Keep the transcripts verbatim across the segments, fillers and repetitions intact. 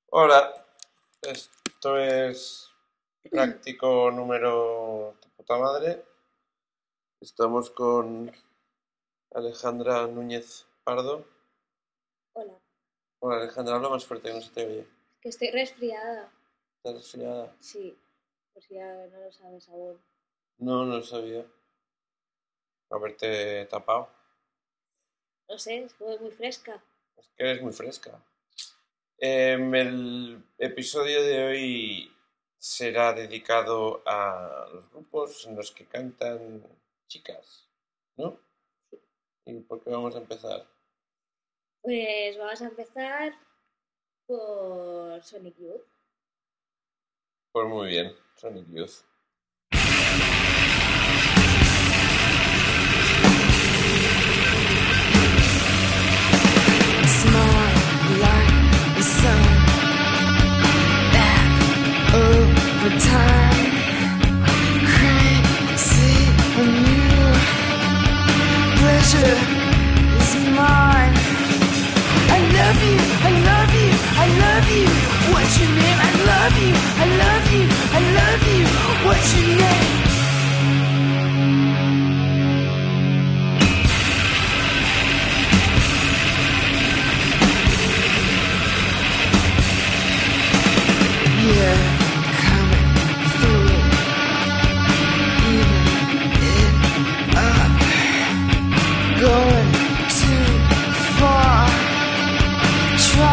Hola, esto es práctico número de puta madre. Estamos con Alejandra Núñez Pardo. Hola, Hola Alejandra, habla más fuerte que no se te oye. que estoy resfriada. ¿Estás resfriada? Sí, por si ya no lo sabes aún. No, no lo sabía. Haberte tapado. No sé, es como muy fresca. Es que eres muy fresca. Em, el episodio de hoy será dedicado a los grupos en los que cantan chicas, ¿no? ¿Y por qué vamos a empezar? Pues vamos a empezar por Sonic Youth. Pues muy bien, Sonic Youth. Smile like the sun back over time. Crazy on you. Pleasure is mine. I love you, I love you, I love you. What's your name? I love you, I love you, I love you. What's your name? You're coming through, even it up, going too far. Try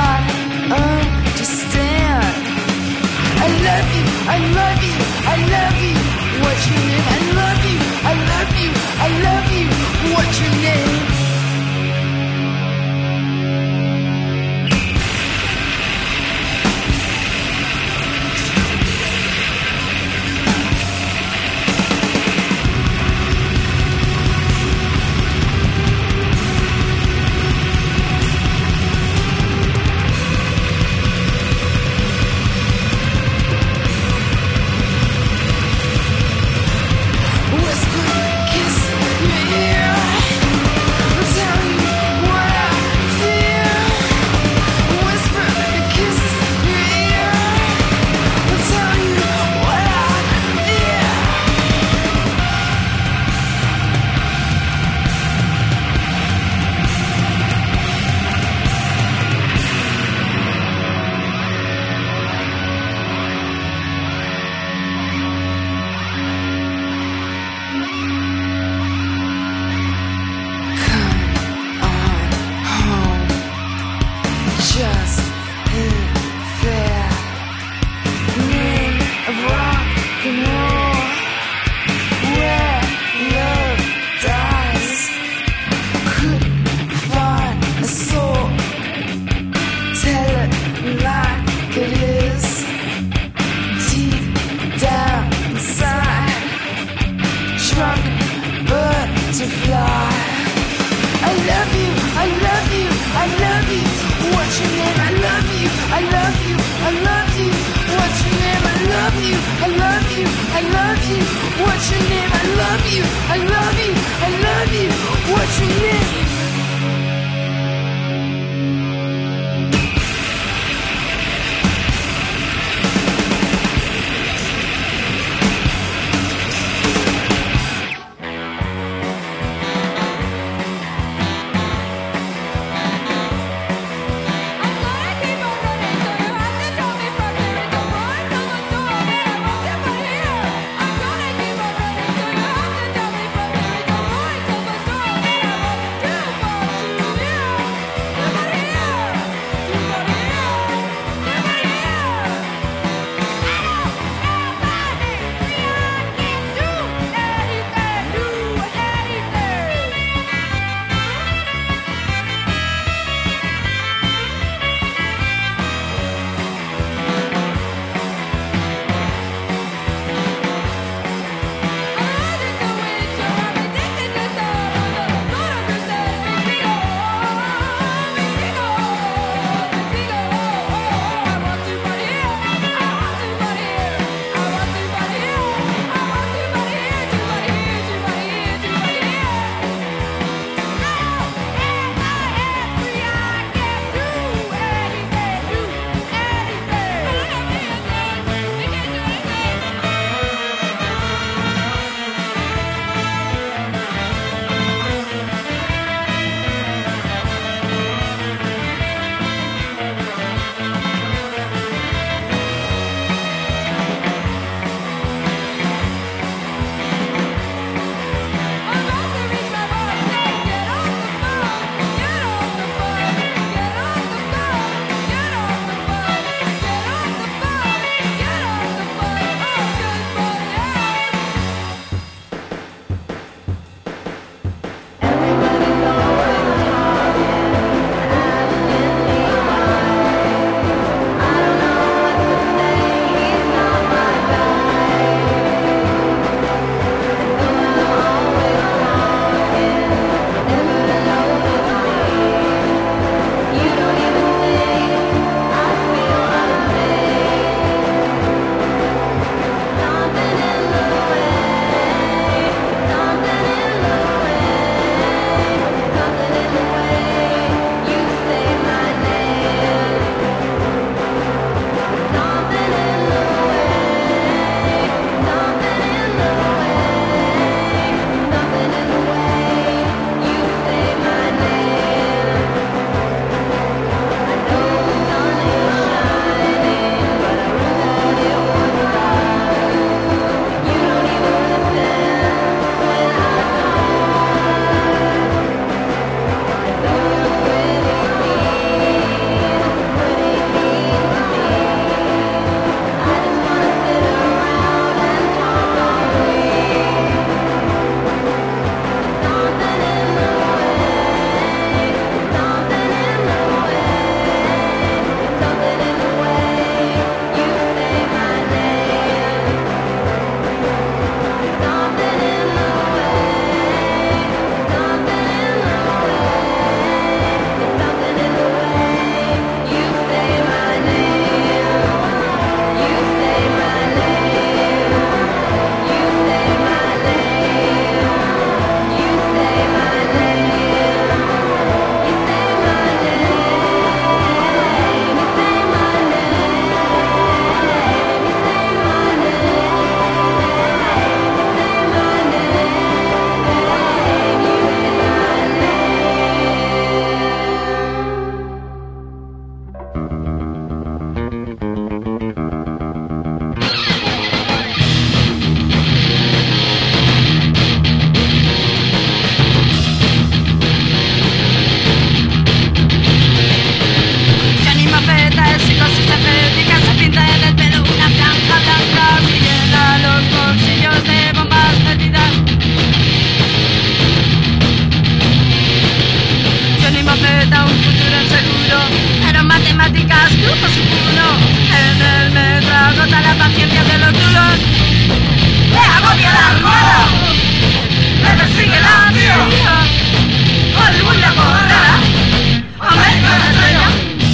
matemáticas, grupos uno. En el metro agota la paciencia de los duros. Me agobia la almohada, me persigue la ansia. Hollywood la corrada, América la estrella.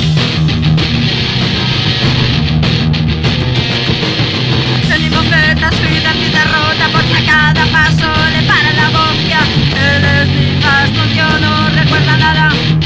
Tenemos feta, su identidad rota, porque a cada paso le para la bofia. Él es mi fastuncio, no recuerda nada.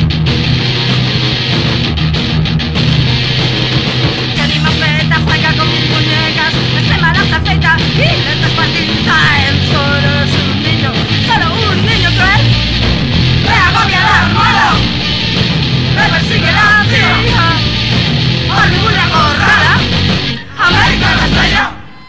Tenemos feta, juega con muñecas, extrema las afeita y le descuartiza. Él solo es un niño, solo un niño cruel. Me agobia la almohada, me persigue la ansia. Hollywood la corrada, América la estrella.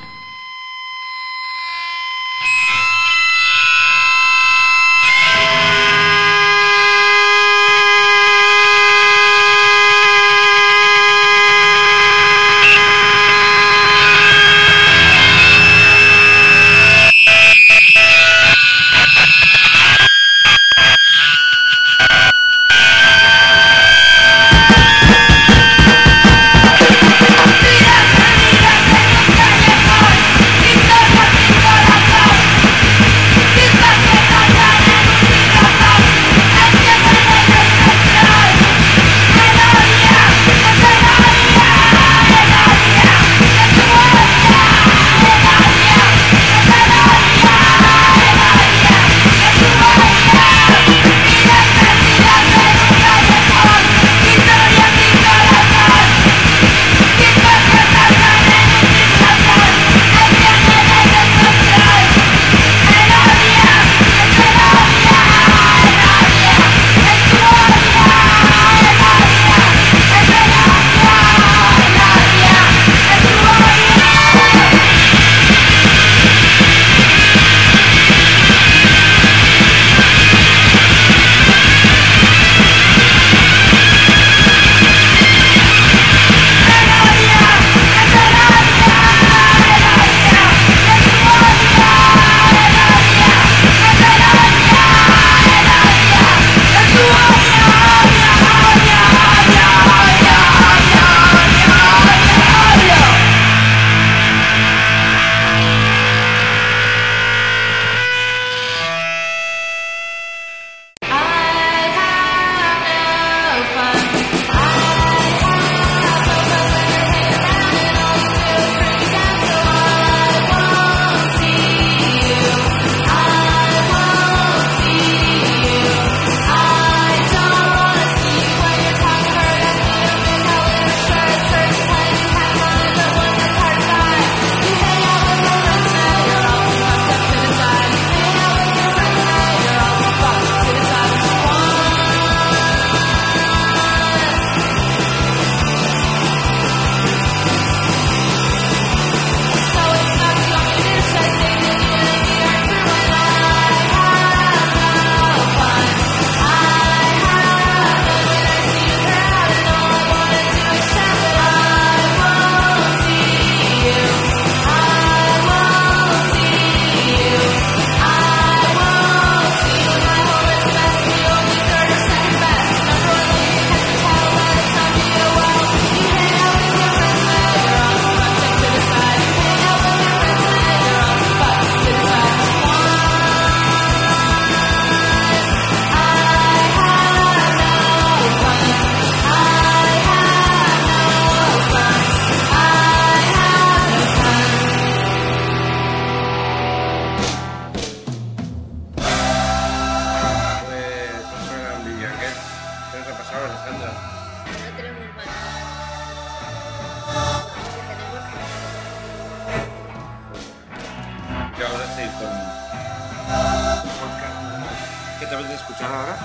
¿Qué te apetece escuchar ahora?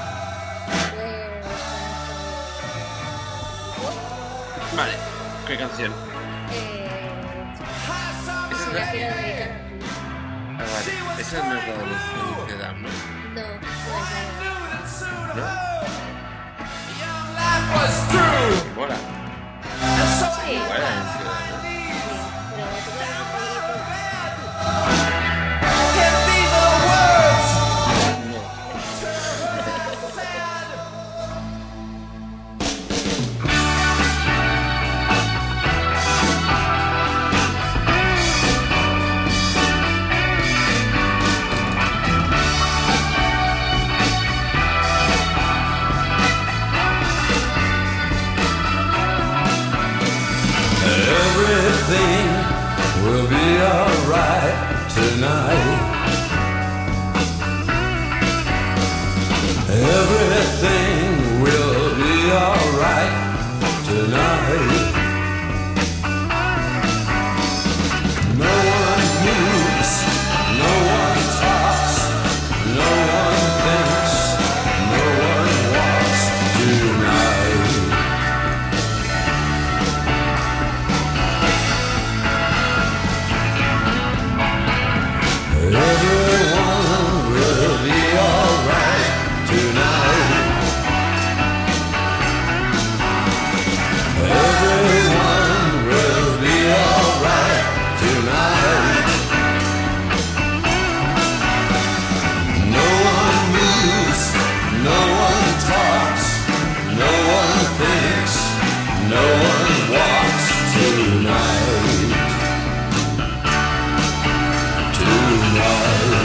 Pues... Vale, ¿qué canción? Eh... Esa Se es la la... quiero dedicar a ti. Ah, vale. Esa no es la de Feliz Edad, ¿no? No, no es la ¿No? Mola. Sí, Mola en Ciudad, ¿no? pero tú puedes No. Everything will be alright tonight. Everything will be alright tonight. No one moves, no one talks, no one thinks, no one walks tonight. Everyone will be alright tonight. Everyone will be alright tonight. No one moves, no one talks, no one thinks, no one walks tonight. Tonight.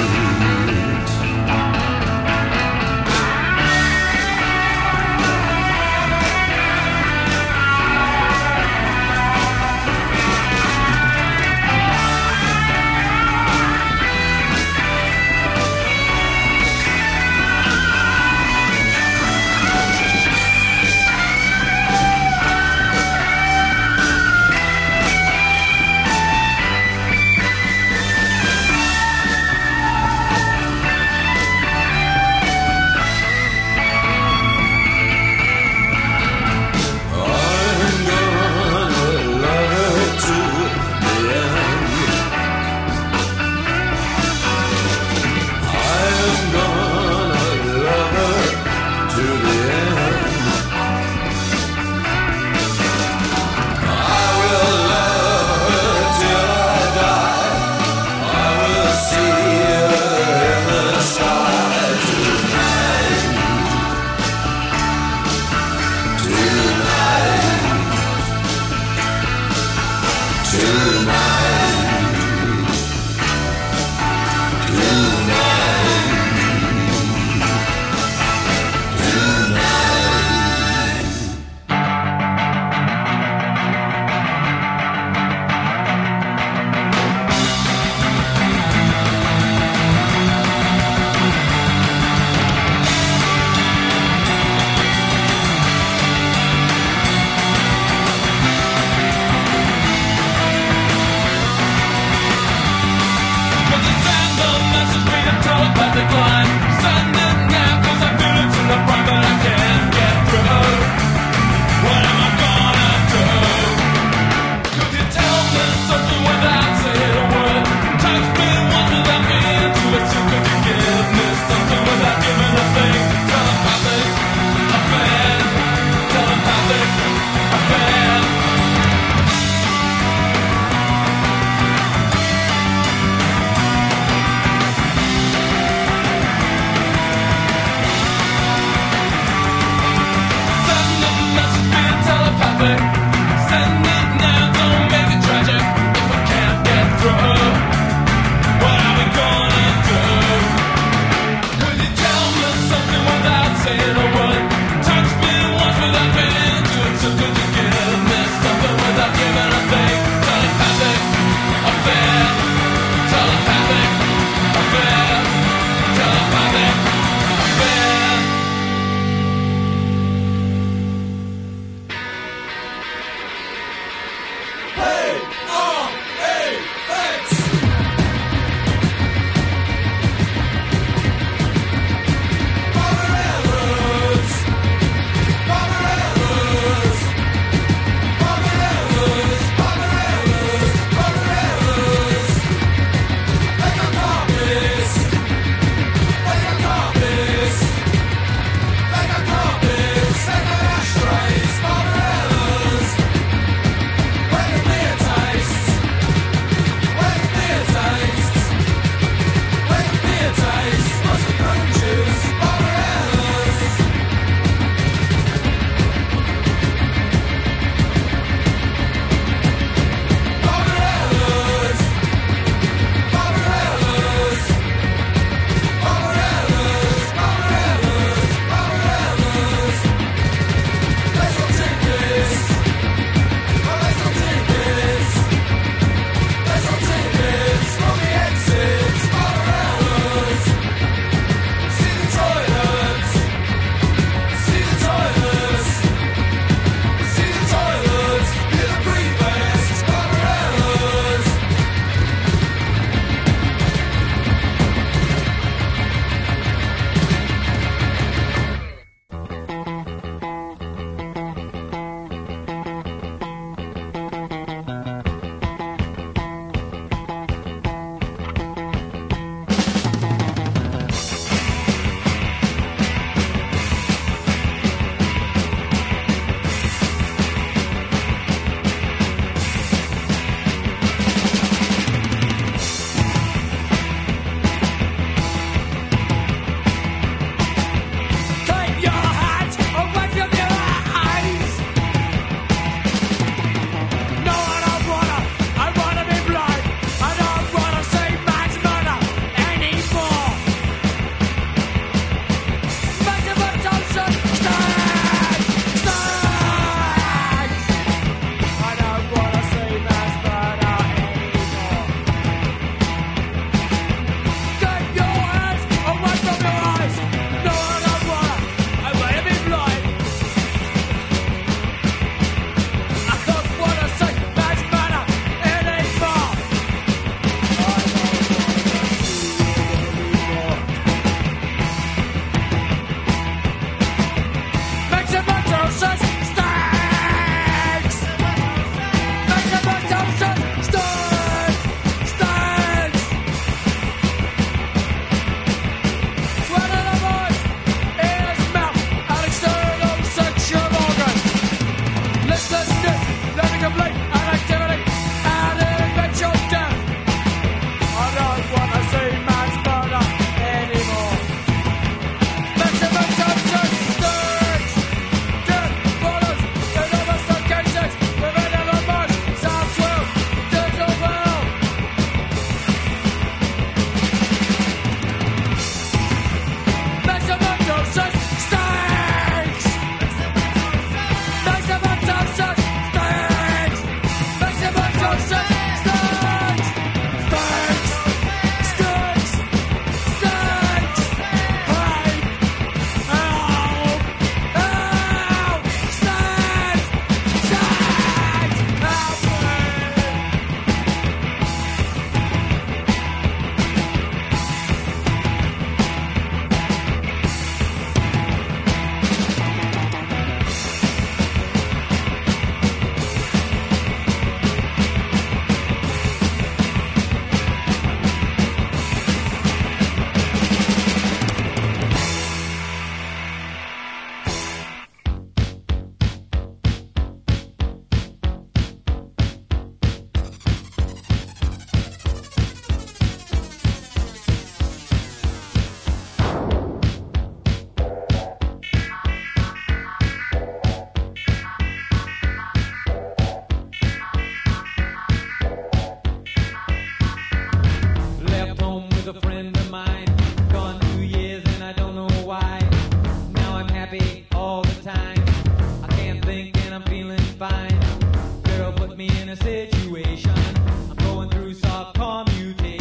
put me in a situation. I'm going through soft commutation.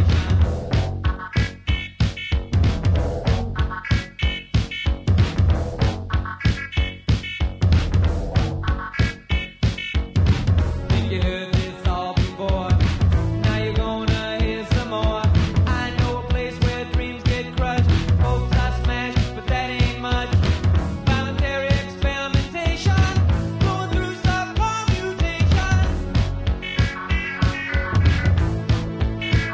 Think you heard this all before? Now you're gonna hear some more. I know a place where dreams get crushed, hopes are smashed, but that ain't much. Voluntary experimentation, going through some commutation.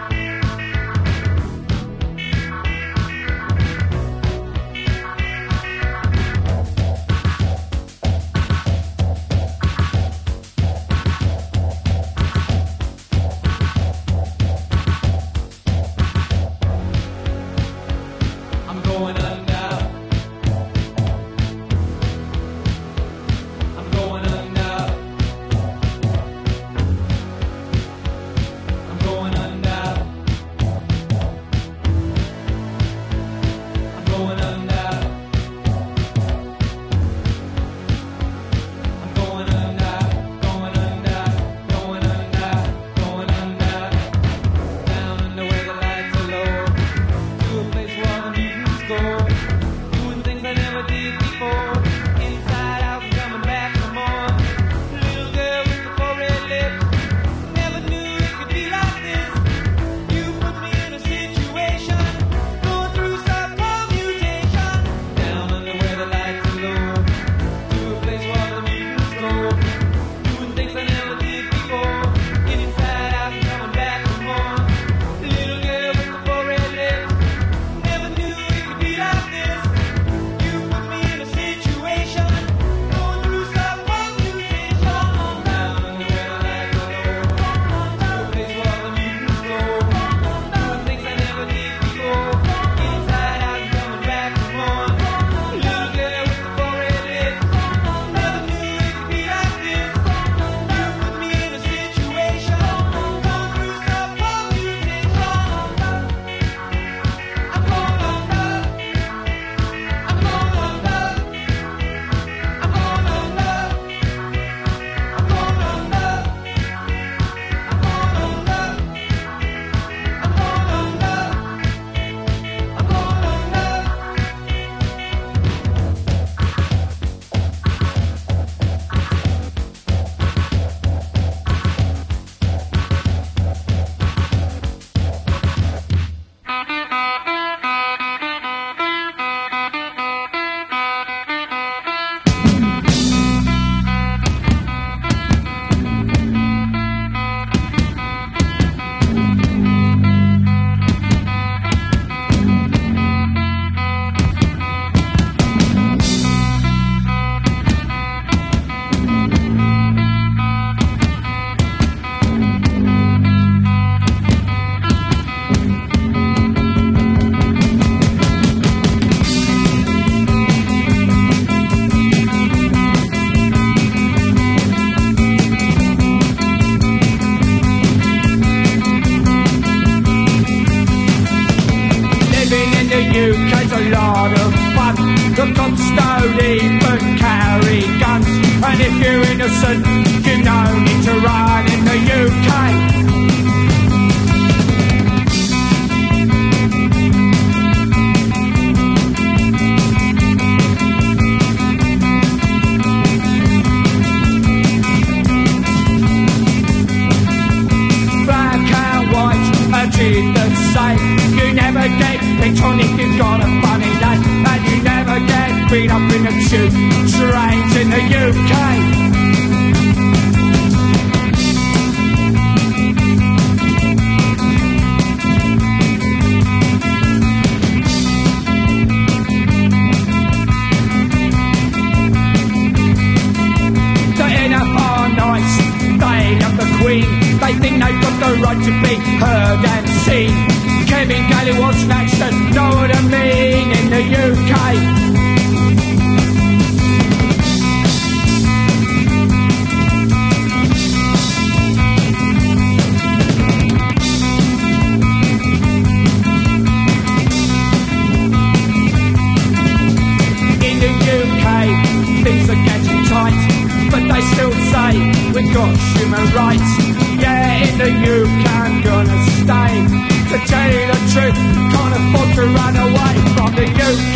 supports human rights. Yeah, in the U K I'm gonna stay. To tell you the truth, can't afford to run away from the U K.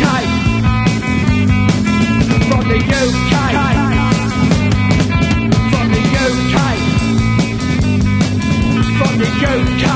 From the U K. From the U K. From the U K.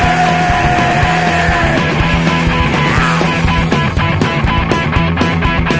Now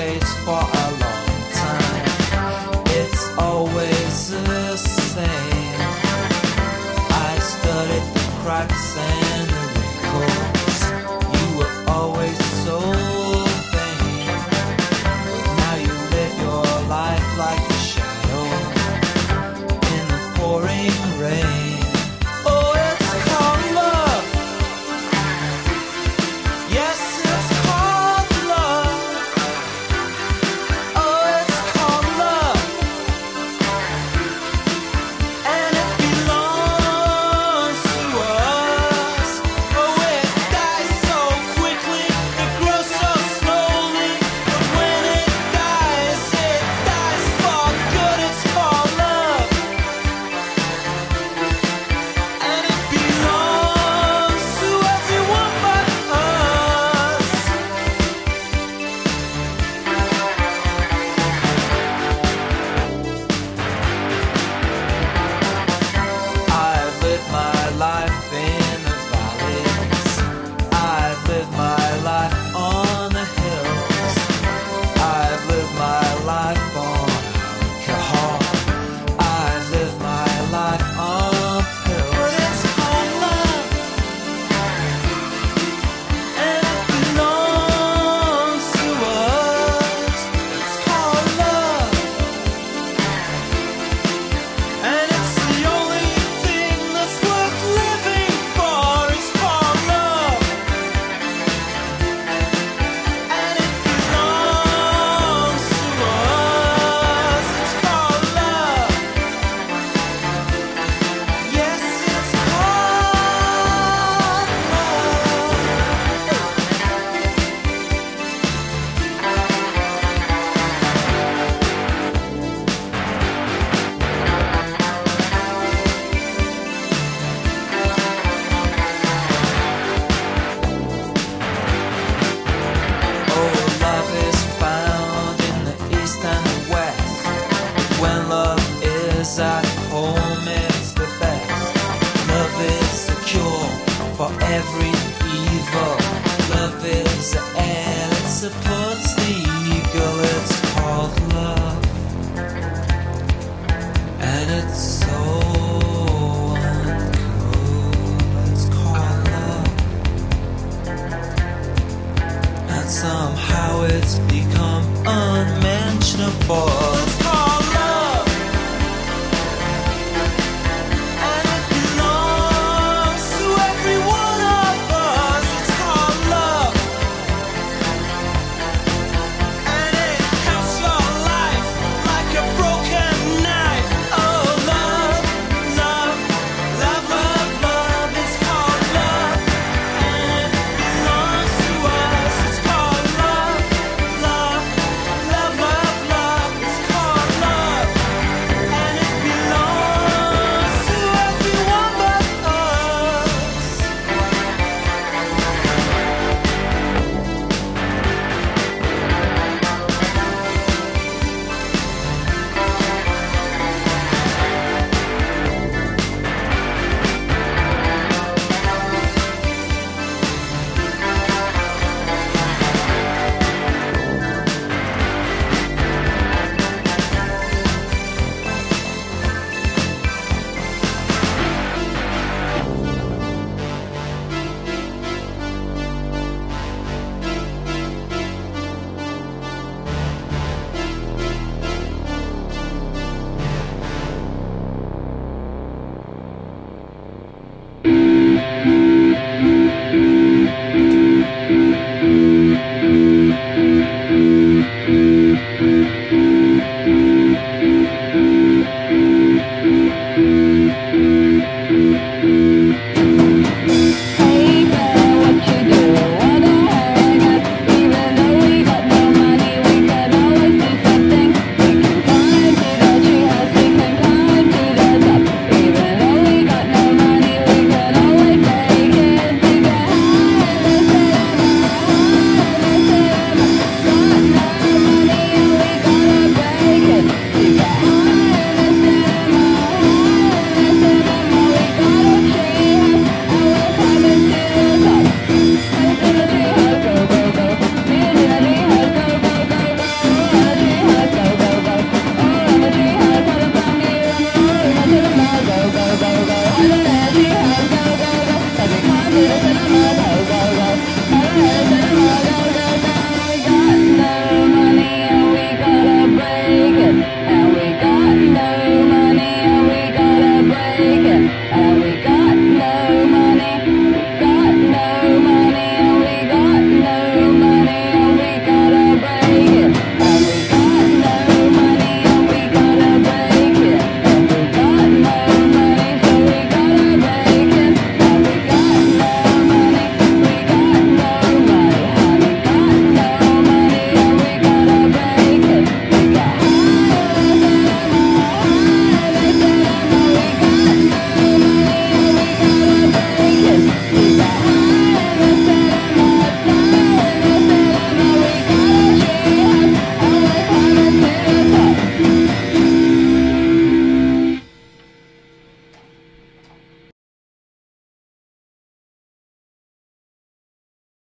face for a long time. It's always the same. I studied the cracks and the wrinkles. You were always so vain, but now you live your life like a shadow in the pouring rain. Oh, it's called love. Yes, it's called love. Oh, it's called love. And it belongs to us. Oh, it dies so quickly, it grows so slowly. But when it dies, it dies for good. It's for love. And it belongs to everyone but us. I've lived my life in the valleys. I've lived my life on the hills. I've lived my life on alcohol. I've lived my life on pills. But it's called love. And it belongs to us. It's called love. And it's the only thing that's worth living for. It's called love. And it belongs to us. It's called love. Yes, it's called Oh, love is found in the east and the west. When love is at home, it's the best. Love is the cure for every evil. Love is the air that supports the eagle. It's called love. And it's so uncool. It's called love. And somehow it's become unmentionable.